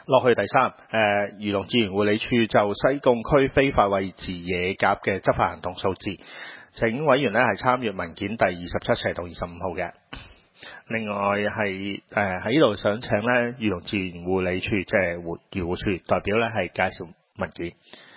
落去第三，漁農自然護理署就西貢區非法餵飼野鴿嘅執法行動數字，請委員呢係參閱文件第27到25號嘅。另外係喺呢度想請呢漁農自然護理署即係漁護署代表呢係介紹文件。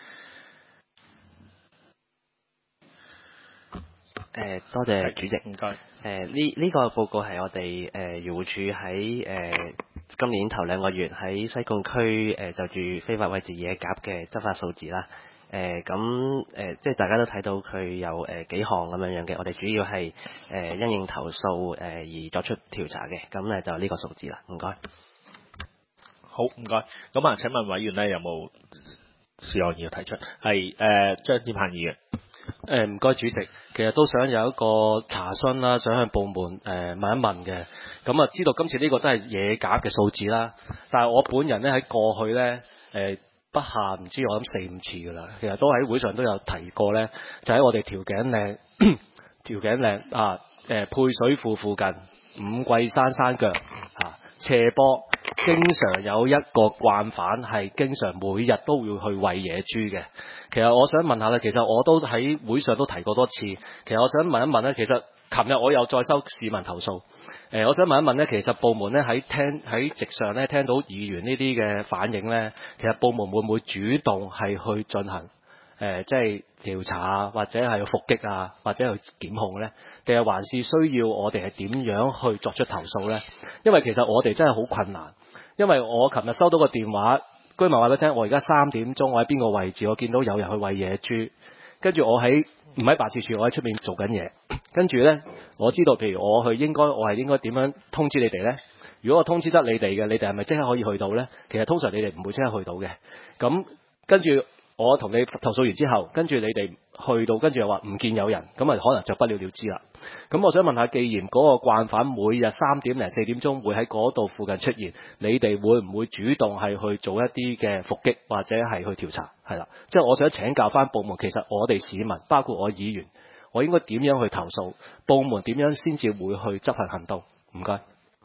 多謝主席。 唔該。 呢個報告係我哋漁護署喺今年頭2個月喺西貢區就住非法餵飼野鴿嘅執法數字啦。即係大家都睇到佢有幾項咁樣嘅，我哋主要係因應投訴而作出調查嘅。咁就呢個數字啦。唔該。 好，唔該。咁啊，請問委員呢有冇事項要提出？係張展鵬議員。 唔該主席，其實都想有一個查詢啦，想向部門問一問嘅。咁啊，知道今次呢個都係野鴿嘅數字啦，但係我本人咧喺過去咧不下唔知我諗4、5次噶啦，其實都喺會上都有提過咧，就喺我哋調景嶺配水庫附近五桂山山腳斜坡，經常有一個慣犯係經常每日都要去餵野豬嘅。其實我想問下咧，其實我都喺會上都提過多次。其實我想問一問咧，其實琴日我又再收市民投訴。我想問一問咧，其實部門咧喺席上咧聽到議員呢啲嘅反應咧，其實部門會唔會主動係去進行即係調查啊，或者係伏擊啊，或者去檢控咧？定係還是需要我哋係點樣去作出投訴咧？因為其實我哋真係好困難，因為我琴日收到個電話。居民話俾我聽，我而家3點鐘，我喺邊個位置？我見到有人去餵野豬，跟住我唔喺辦事處，我喺出面做緊嘢。跟住呢，我知道譬如我係應該點樣通知你哋呢？如果我通知得你哋嘅，你哋係咪即刻可以去到呢？其實通常你哋唔會即刻去到嘅。咁跟住我同你投訴完之後，跟住你哋去到，跟住又話唔見有人，咁啊可能就不了了之啦。咁我想問下，既然嗰個慣犯每日3點零4點鐘會喺嗰度附近出現，你哋會唔會主動係去做一啲嘅伏擊或者係去調查？係啦，即係我想請教翻部門，其實我哋市民，包括我議員，我應該點樣去投訴？部門點樣先至會去執行行動？唔該。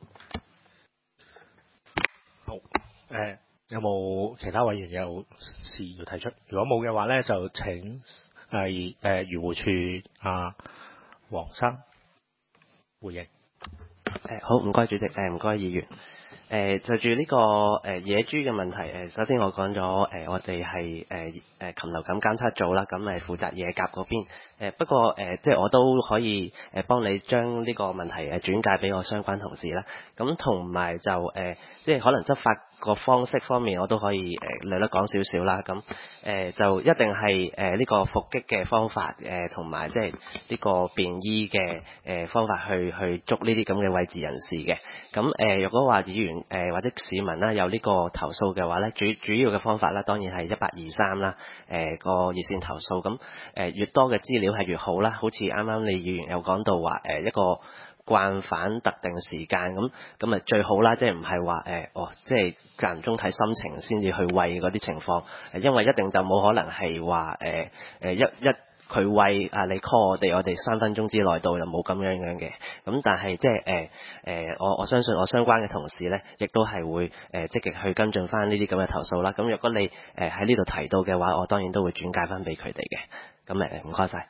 好，有冇其他委員有事要提出？如果冇嘅話咧，就請係漁護署黃生回應。 好，唔該主席，唔該議員。就住呢個野豬嘅問題，首先我講咗我哋係禽流感監測組啦，咁負責野鴿嗰邊。不過即係我都可以幫你將呢個問題轉介俾我相關同事啦。咁同埋就即係可能執法個方式方面，我都可以略略講少少啦。咁就一定係呢個伏擊嘅方法，同埋即係呢個便衣嘅方法去捉呢啲咁嘅餵飼人士嘅。咁如果話議員或者市民啦有呢個投訴嘅話咧，主要嘅方法啦，當然係1823啦，個熱線投訴。咁越多嘅資料係越好啦。好似啱啱你議員有講到話一個慣犯特定時間咁最好啦，即係唔係話即係間唔中睇心情先至去餵嗰啲情況，因為一定就冇可能係話佢餵你 call 我哋3分鐘之內到，就冇咁樣嘅。咁但係即係我相信我相關嘅同事咧，亦都係會積極去跟進翻呢啲咁嘅投訴啦。咁若果你喺呢度提到嘅話，我當然都會轉介翻俾佢哋嘅。咁唔該晒。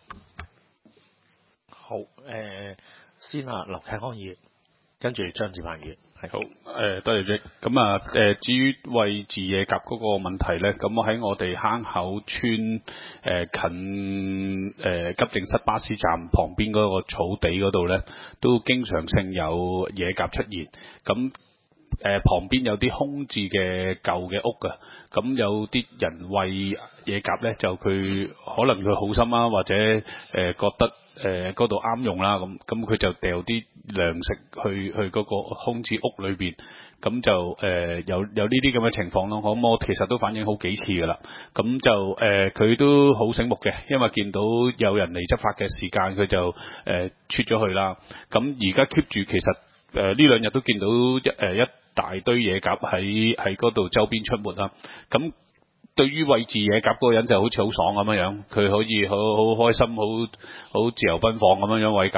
好，先劉啟康議員，跟住張志鵬議員。係好，多謝主席。咁至於餵飼野鴿嗰個問題咧，咁喺我哋坑口村近急症室巴士站旁邊嗰個草地嗰度咧，都經常性有野鴿出現。咁旁邊有啲空置嘅舊嘅屋㗎，咁有啲人餵野鴿咧，就佢可能佢好心啦，或者覺得嗰度啱用啦，咁佢就掉啲糧食去嗰個空置屋裏邊，咁就有呢啲咁嘅情況咯。咁我其實都反映好幾次噶啦，咁就佢都好醒目嘅，因為見到有人嚟執法嘅時間，佢就出咗去啦。咁而家 keep 住，其實呢2日都見到一大堆野鴿喺嗰度周邊出沒啦。咁對於餵飼野鴿嗰個人就好似好爽咁樣，佢可以好開心、好自由奔放咁樣餵鴿。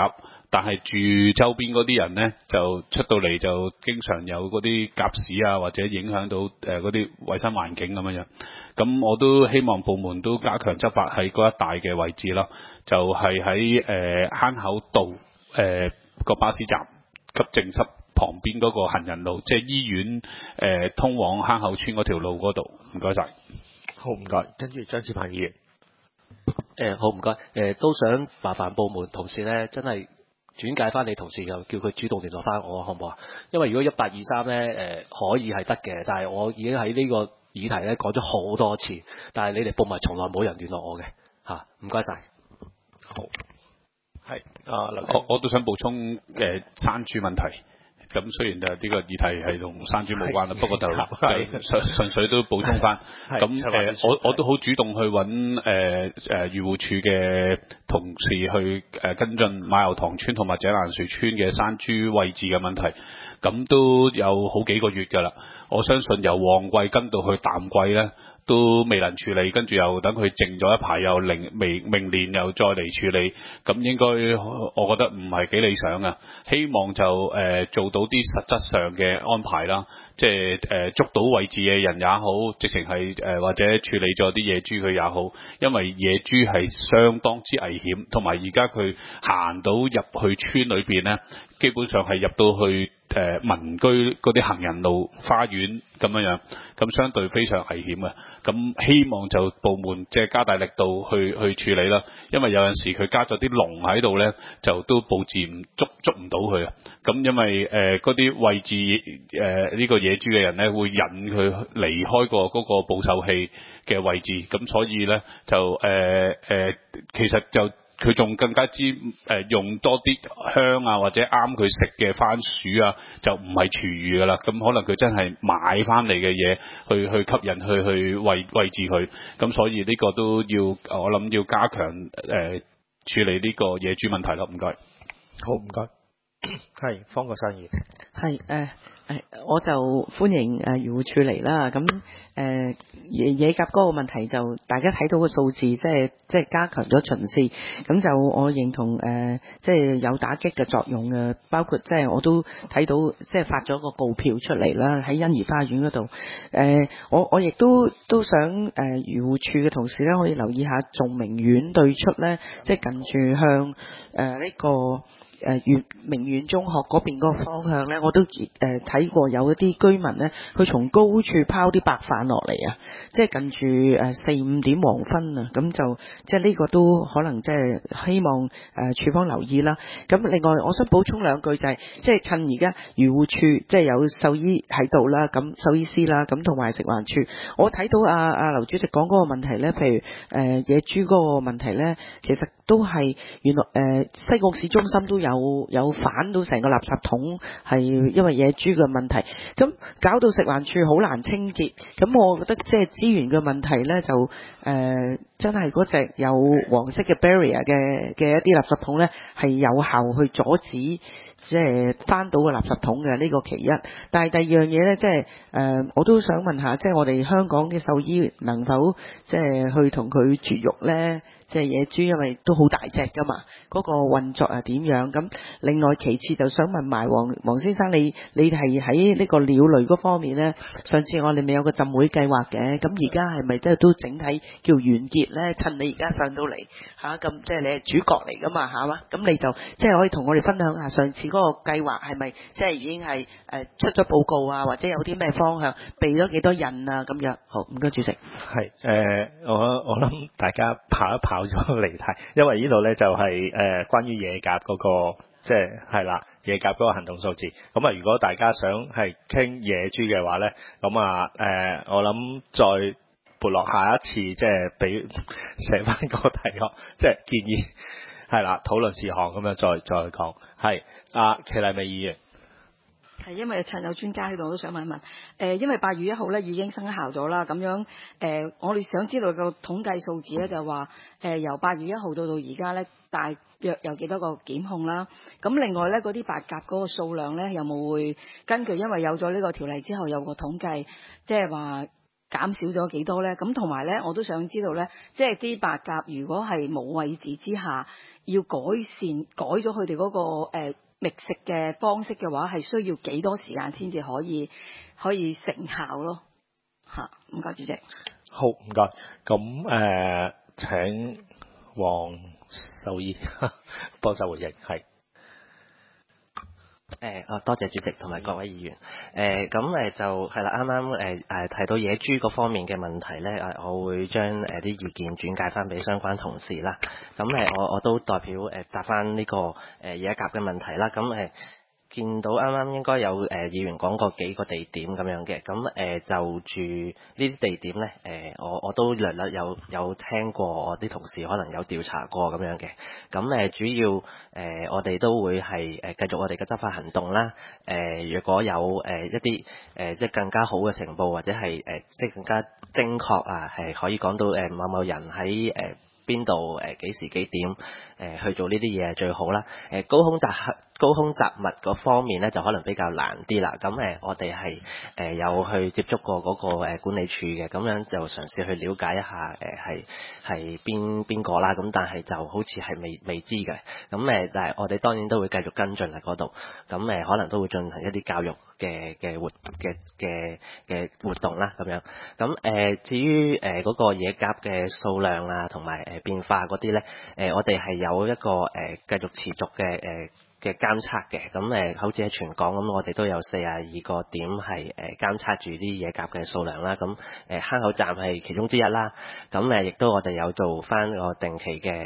但係住周邊嗰啲人呢，就出到嚟就經常有嗰啲鴿屎啊，或者影響到嗰啲衞生環境咁樣。咁我都希望部門都加強執法喺嗰一帶嘅位置咯，就係喺坑口道個巴士站急症室旁邊嗰個行人路，即係醫院通往坑口村嗰條路嗰度。唔該晒。 好，唔該。跟住張志鵬議員。 好唔該。都想麻煩部門同事咧，真係轉介翻你同事，又叫佢主動聯絡翻我，好唔好啊？因為如果1823咧，可以係得嘅，但係我已經喺呢個議題咧講咗好多次，但係你哋部門從來冇人聯絡我嘅嚇，唔該晒。 好，係我都想補充山豬問題。咁雖然就呢個議題係同山豬冇關啦，不過就純粹都補充翻。咁我都好主動去揾漁護署嘅同事去跟進馬油塘村同埋井欄樹村嘅山豬位置嘅問題。咁都有好幾個月㗎啦。我相信由旺季跟到去淡季呢，都未能處理，跟住又等佢靜咗一排，又明年又再嚟處理，咁應該我覺得唔係幾理想啊。希望就做到啲實質上嘅安排啦，即係捉到位置嘅人也好，直情係或者處理咗啲野豬佢也好，因為野豬係相當之危險，同埋而家佢行到入去村裏邊呢，基本上係入到去民居嗰啲行人路花園咁樣，咁相對非常危險啊！咁希望就部門即係加大力度去處理啦，因為有陣時佢加咗啲籠喺度呢，就都佈置捉唔到佢啊！咁因為嗰啲位置呢個野豬嘅人呢，會引佢離開嗰個捕獸器嘅位置，咁所以呢，就其實就佢仲更加之用多啲香啊，或者啱佢食嘅番薯啊，就唔係廚餘噶啦。咁可能佢真係買翻嚟嘅嘢去吸引去餵置佢。咁所以呢個都我諗要加強處理呢個野豬問題咯。唔該。 好，唔該。係方國珊議員。 係我就歡迎漁護處嚟啦。咁野鴿嗰個問題就大家睇到個數字，即係加強咗巡視，咁就我認同即係有打擊嘅作用嘅。包括即係我都睇到即係發咗個告票出嚟啦，喺欣怡花園嗰度。我亦都想漁護處嘅同事咧，可以留意下仲明苑對出咧，即係近住向呢個明苑中學嗰邊嗰個方向呢，我都睇過有一啲居民呢，佢從高處拋啲白飯落嚟啊，即係近住4-5點黃昏啊，咁就即係呢個都可能即係希望處方留意啦。咁另外我想補充兩句就係，即係趁而家漁護處即係有獸醫喺度啦，咁獸醫師啦，咁同埋食環署，我睇到阿劉主席講嗰個問題呢，譬如野豬嗰個問題呢，其實都係原來西貢市中心都有反到成個垃圾桶，係因為野豬嘅問題，咁搞到食環署好難清潔。咁我覺得即係資源嘅問題呢，就真係嗰隻有黃色嘅 barrier 嘅一啲垃圾桶呢，係有效去阻止即係翻到個垃圾桶嘅，呢個其一。但係第二樣嘢呢，即係我都想問下，即係我哋香港嘅獸醫能否即係去同佢絕育呢？即係野豬，因為都好大隻噶嘛，嗰個運作係點樣？咁另外其次就想問埋黃先生，你係喺呢個鳥類嗰方面呢？上次我哋咪有個浸會計劃嘅，咁而家係咪即係都整體叫完結呢？趁你而家上到嚟嚇，咁即係你係主角嚟噶嘛嚇嘛？咁你就即係可以同我哋分享下上次嗰個計劃係咪即係已經係出咗報告啊，或者有啲咩方向，避咗幾多人啊咁樣？好，唔該主席。 係我諗大家跑一跑咗離題，因為呢度咧就係關於野鴿嗰個即係啦，野鴿嗰個行動數字。咁啊，如果大家想係傾野豬嘅話咧，咁啊我諗再撥落下一次即係俾寫翻個題目，即係建議係啦，討論事項咁樣再講。係祁麗美議員。 係因為趁有專家喺度，我都想問一問。因為8月1號咧已經生效咗啦，咁樣我哋想知道個統計數字咧，就話由8月1號到而家咧，大約有幾多個檢控啦？咁另外咧，嗰啲白鴿嗰個數量咧，有冇會根據因為有咗呢個條例之後有個統計，即係話減少咗幾多咧？咁同埋咧，我都想知道咧，即係啲白鴿如果係冇位置之下，要改咗佢哋嗰個覓食嘅方式嘅話，係需要幾多時間先至可以成效咯？嚇，唔該主席。 好，唔該。咁請黃獸醫幫手回應，係。 多謝主席同埋各位議員。咁就係啦，啱啱提到野豬嗰方面嘅問題咧，我會將啲意見轉介翻俾相關同事啦。咁我都代表答翻呢個野鴿嘅問題啦。咁見到啱啱應該有議員講過幾個地點咁樣嘅，咁就住呢啲地點咧，我都略略有聽過，我啲同事可能有調查過咁樣嘅。咁主要我哋都會係繼續我哋嘅執法行動啦。若果有一啲即係更加好嘅情報，或者係即係更加精確啊，係可以講到某某人喺邊度幾時幾點去做呢啲嘢係最好啦。高空雜物嗰方面咧就可能比較難啲啦。咁我哋係有去接觸過嗰個管理處嘅，咁樣就嘗試去了解一下係邊個啦。咁但係就好似係未知嘅。咁但係我哋當然都會繼續跟進喺嗰度。咁可能都會進行一啲教育嘅活動啦咁樣。咁至於嗰個野鴿嘅數量啊同埋變化嗰啲咧，我哋係有一個繼續持續嘅監測嘅。咁好似喺全港咁，我哋都有42個點係監測住啲野鴿嘅數量啦。咁坑口站係其中之一啦。咁亦都我哋有做翻個定期嘅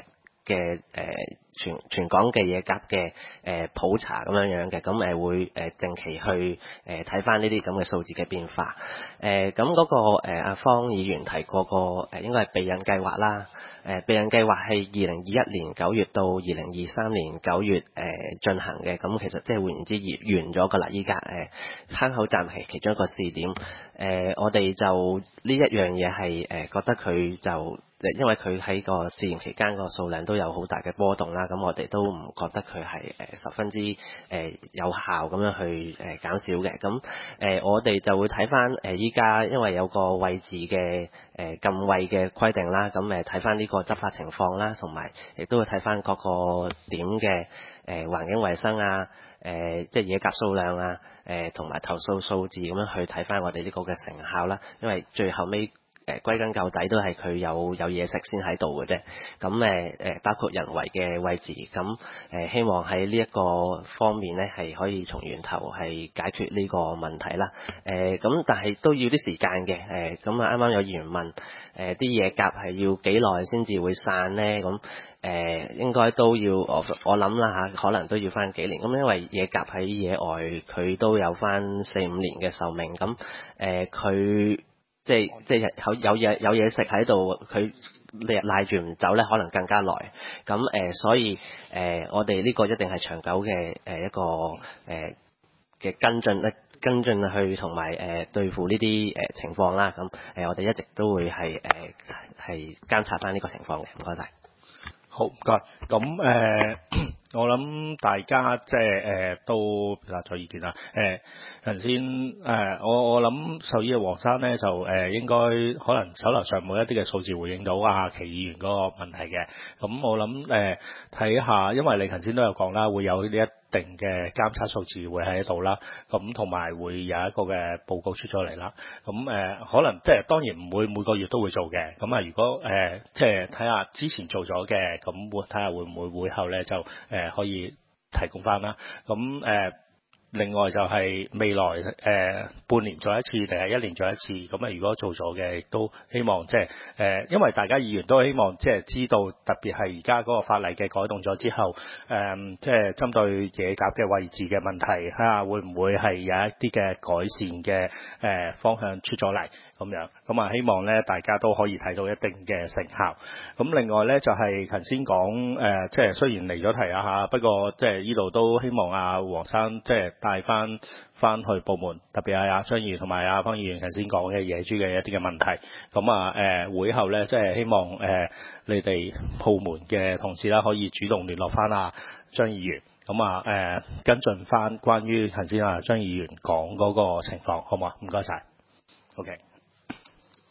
全港嘅野鴿嘅普查咁樣嘅。咁會定期去睇翻呢啲咁嘅數字嘅變化。咁嗰個阿方議員提過個應該係避孕計劃啦。避孕計劃係2021年9月到2023年9月進行嘅。咁其實即係換言之完咗㗎啦。依家坑口站係其中一個試點。我哋就呢一樣嘢係覺得佢就因為佢喺個試驗期間個數量都有好大嘅波動啦。咁我哋都唔覺得佢係十分之有效咁樣去減少嘅。咁我哋就會睇翻依家因為有個位置嘅禁位嘅規定啦。咁睇翻呢個執法情況啦，同埋亦都會睇翻各個點嘅環境衛生啊，即係野鴿數量啊，同埋投訴數字咁樣去睇翻我哋呢個嘅成效啦。因為最後尾歸根究底都係佢有嘢食先喺度嘅啫。咁包括人為嘅位置，咁希望喺呢一個方面咧係可以從源頭係解決呢個問題啦。咁但係都要啲時間嘅。咁啱啱有議員問啲野鴿係要幾耐先至會散咧？咁應該都要我諗啦嚇，可能都要翻幾年。咁因為野鴿喺野外佢都有翻4-5年嘅壽命。咁佢即係有嘢食喺度，佢賴住唔走咧，可能更加耐。咁所以我哋呢個一定係長久嘅一個嘅跟進去同埋對付呢啲情況啦。咁我哋一直都會係監察翻呢個情況嘅。唔該晒。 好，唔該。咁我諗大家即係都表達咗意見啦。頭先我諗獸醫嘅黃生咧就應該可能手頭上冇一啲嘅數字回應到祁議員嗰個問題嘅。咁我諗睇下，因為你頭先都有講啦，會有呢一定嘅監測數字會喺度啦。咁同埋會有一個嘅報告出咗嚟啦。咁可能即係當然唔會每個月都會做嘅。咁如果即係睇下之前做咗嘅，咁會睇下會唔會會後咧就可以提供翻啦。咁另外就係未來半年做一次定係1年做一次。咁如果做咗嘅，亦都希望即係因為大家議員都希望即係知道，特別係而家嗰個法例嘅改動咗之後，即係針對野鴿嘅位置嘅問題，睇下會唔會係有一啲嘅改善嘅方向出咗嚟咁樣。咁希望咧大家都可以睇到一定嘅成效。咁另外咧就係頭先講即係雖然離咗題嚇，不過即係呢度都希望黃生即係帶翻去部門，特別係張議員同埋方議員頭先講嘅野豬嘅一啲嘅問題。咁會後咧即係希望你哋部門嘅同事啦，可以主動聯絡翻張議員。咁跟進翻關於頭先張議員講嗰個情況，好唔好啊？唔該晒。OK。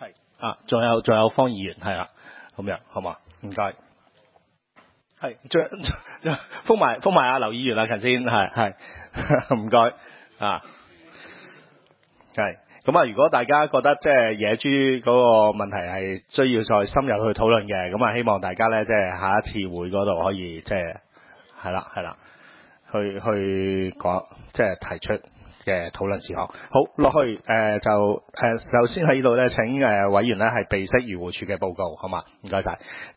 仲有方議員係啦，咁樣好嘛？唔該。係，封埋阿劉議員啦，頭先係唔該啊。係咁啊！如果大家覺得即係野豬嗰個問題係需要再深入去討論嘅，咁啊希望大家咧即係下一次會嗰度可以即係係啦，去講即係提出嘅討論事項。好，落去首先喺呢度咧請委員咧係備悉漁護署嘅報告，好嘛？唔該晒。